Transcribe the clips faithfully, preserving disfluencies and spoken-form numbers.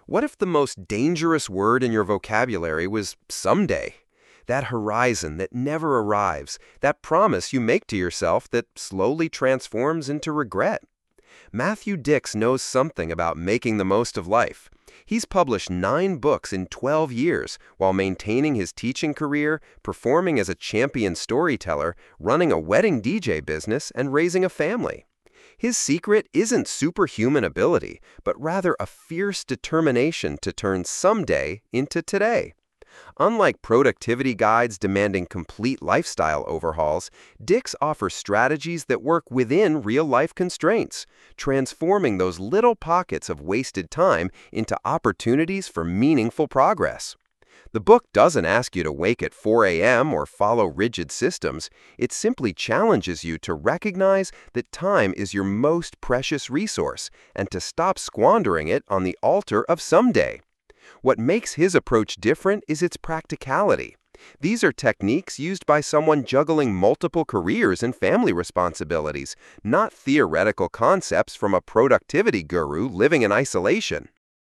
What if the most dangerous word in your vocabulary was someday? That horizon that never arrives, that promise you make to yourself that slowly transforms into regret. Matthew Dix knows something about making the most of life. He's published nine books in twelve years while maintaining his teaching career, performing as a champion storyteller, running a wedding D J business, and raising a family. His secret isn't superhuman ability, but rather a fierce determination to turn someday into today. Unlike productivity guides demanding complete lifestyle overhauls, Dix offers strategies that work within real-life constraints, transforming those little pockets of wasted time into opportunities for meaningful progress. The book doesn't ask you to wake at four A M or follow rigid systems. It simply challenges you to recognize that time is your most precious resource and to stop squandering it on the altar of someday. What makes his approach different is its practicality. These are techniques used by someone juggling multiple careers and family responsibilities, not theoretical concepts from a productivity guru living in isolation.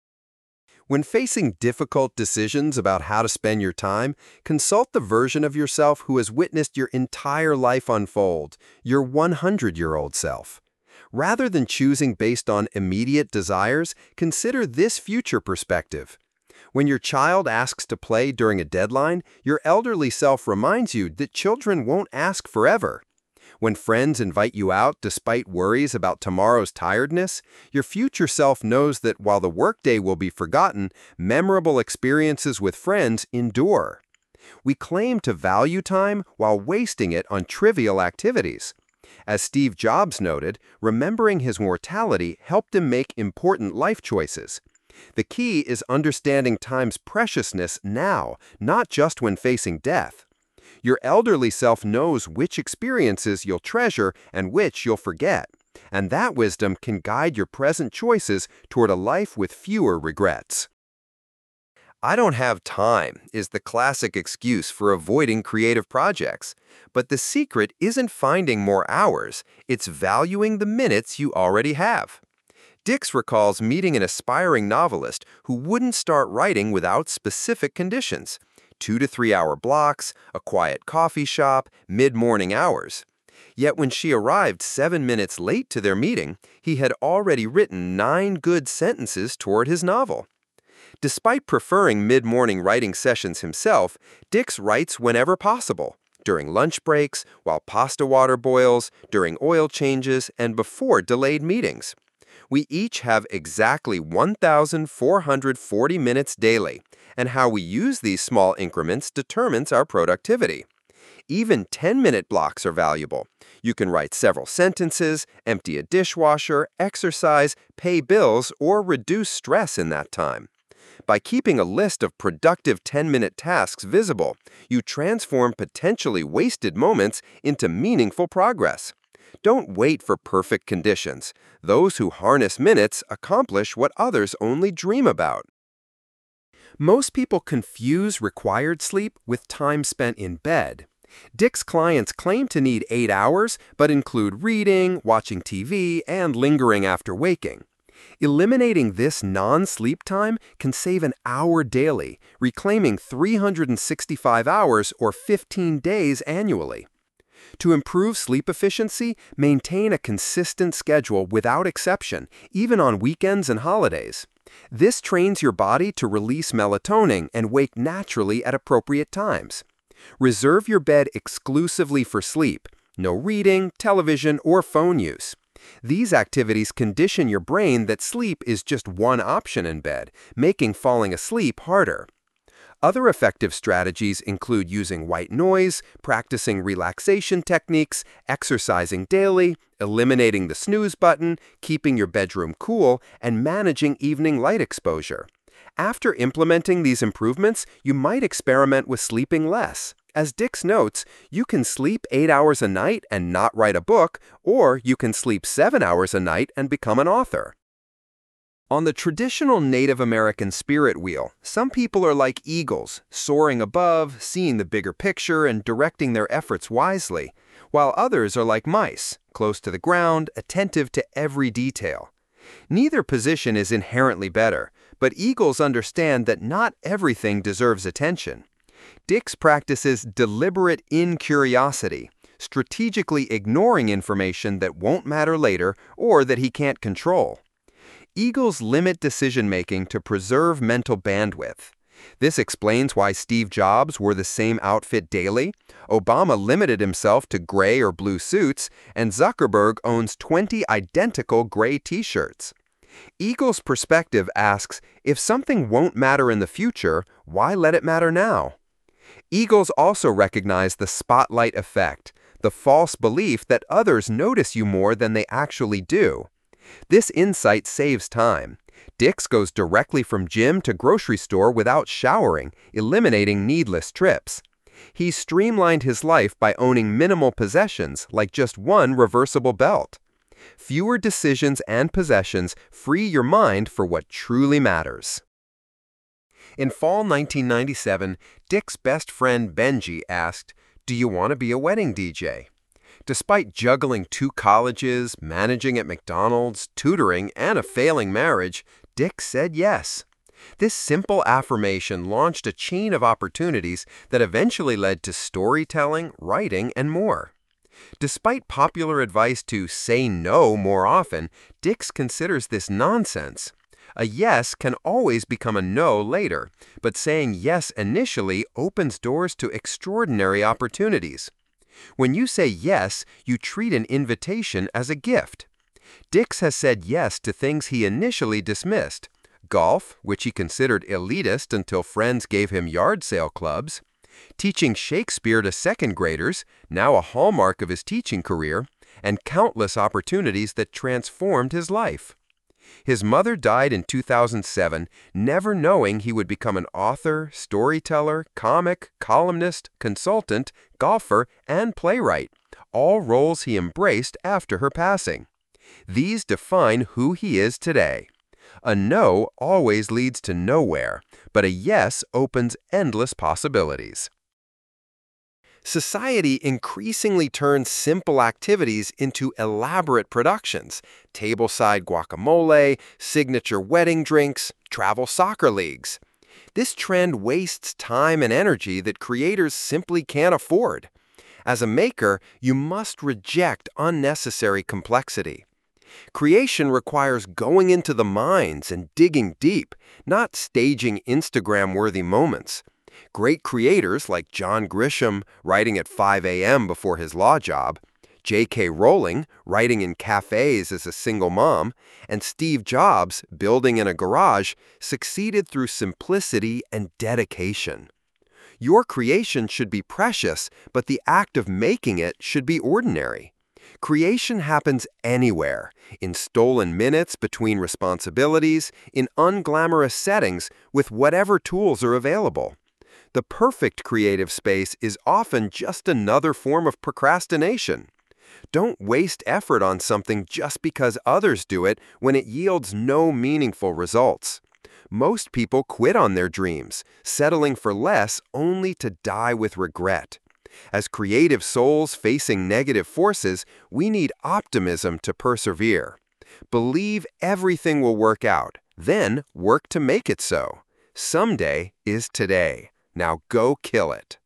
When facing difficult decisions about how to spend your time, consult the version of yourself who has witnessed your entire life unfold, your one hundred-year-old self. Rather than choosing based on immediate desires, consider this future perspective. When your child asks to play during a deadline, your elderly self reminds you that children won't ask forever. When friends invite you out despite worries about tomorrow's tiredness, your future self knows that while the workday will be forgotten, memorable experiences with friends endure. We claim to value time while wasting it on trivial activities. As Steve Jobs noted, remembering his mortality helped him make important life choices. The key is understanding time's preciousness now, not just when facing death. Your elderly self knows which experiences you'll treasure and which you'll forget, and that wisdom can guide your present choices toward a life with fewer regrets. "I don't have time" is the classic excuse for avoiding creative projects. But the secret isn't finding more hours, it's valuing the minutes you already have. Dix recalls meeting an aspiring novelist who wouldn't start writing without specific conditions: two to three hour blocks, a quiet coffee shop, mid-morning hours. Yet when she arrived seven minutes late to their meeting, he had already written nine good sentences toward his novel. Despite preferring mid-morning writing sessions himself, Dix writes whenever possible, during lunch breaks, while pasta water boils, during oil changes, and before delayed meetings. We each have exactly one thousand four hundred forty minutes daily, and how we use these small increments determines our productivity. Even ten-minute blocks are valuable. You can write several sentences, empty a dishwasher, exercise, pay bills, or reduce stress in that time. By keeping a list of productive ten-minute tasks visible, you transform potentially wasted moments into meaningful progress. Don't wait for perfect conditions. Those who harness minutes accomplish what others only dream about. Most people confuse required sleep with time spent in bed. Dix clients claim to need eight hours, but include reading, watching T V, and lingering after waking. Eliminating this non-sleep time can save an hour daily, reclaiming three hundred sixty-five hours or fifteen days annually. To improve sleep efficiency, maintain a consistent schedule without exception, even on weekends and holidays. This trains your body to release melatonin and wake naturally at appropriate times. Reserve your bed exclusively for sleep. No reading, television, or phone use. These activities condition your brain that sleep is just one option in bed, making falling asleep harder. Other effective strategies include using white noise, practicing relaxation techniques, exercising daily, eliminating the snooze button, keeping your bedroom cool, and managing evening light exposure. After implementing these improvements, you might experiment with sleeping less. As Dix notes, you can sleep eight hours a night and not write a book, or you can sleep seven hours a night and become an author. On the traditional Native American spirit wheel, some people are like eagles, soaring above, seeing the bigger picture, and directing their efforts wisely, while others are like mice, close to the ground, attentive to every detail. Neither position is inherently better, But eagles understand that not everything deserves attention. Dix practices deliberate incuriosity, strategically ignoring information that won't matter later or that he can't control. Eagles limit decision-making to preserve mental bandwidth. This explains why Steve Jobs wore the same outfit daily, Obama limited himself to gray or blue suits, and Zuckerberg owns twenty identical gray t-shirts. Eagle's perspective asks, if something won't matter in the future, why let it matter now? Eagles also recognize the spotlight effect, the false belief that others notice you more than they actually do. This insight saves time. Dix goes directly from gym to grocery store without showering, eliminating needless trips. He's streamlined his life by owning minimal possessions, like just one reversible belt. Fewer decisions and possessions free your mind for what truly matters. In fall nineteen ninety-seven, Dix's best friend Benji asked, "Do you want to be a wedding D J?" Despite juggling two colleges, managing at McDonald's, tutoring, and a failing marriage, Dix said yes. This simple affirmation launched a chain of opportunities that eventually led to storytelling, writing, and more. Despite popular advice to say no more often, Dix considers this nonsense. A yes can always become a no later, but saying yes initially opens doors to extraordinary opportunities. When you say yes, you treat an invitation as a gift. Dix has said yes to things he initially dismissed: golf, which he considered elitist until friends gave him yard sale clubs; teaching Shakespeare to second graders, now a hallmark of his teaching career; and countless opportunities that transformed his life. His mother died in two thousand seven, never knowing he would become an author, storyteller, comic, columnist, consultant, golfer, and playwright, all roles he embraced after her passing. These define who he is today. A no always leads to nowhere, but a yes opens endless possibilities. Society increasingly turns simple activities into elaborate productions: tableside guacamole, signature wedding drinks, travel soccer leagues. This trend wastes time and energy that creators simply can't afford. As a maker, you must reject unnecessary complexity. Creation requires going into the mines and digging deep, not staging Instagram-worthy moments. Great creators like John Grisham, writing at five A M before his law job, J K Rowling, writing in cafes as a single mom, and Steve Jobs, building in a garage, succeeded through simplicity and dedication. Your creation should be precious, but the act of making it should be ordinary. Creation happens anywhere, in stolen minutes between responsibilities, in unglamorous settings, with whatever tools are available. The perfect creative space is often just another form of procrastination. Don't waste effort on something just because others do it when it yields no meaningful results. Most people quit on their dreams, settling for less only to die with regret. As creative souls facing negative forces, we need optimism to persevere. Believe everything will work out, then work to make it so. Someday is today. Now go kill it.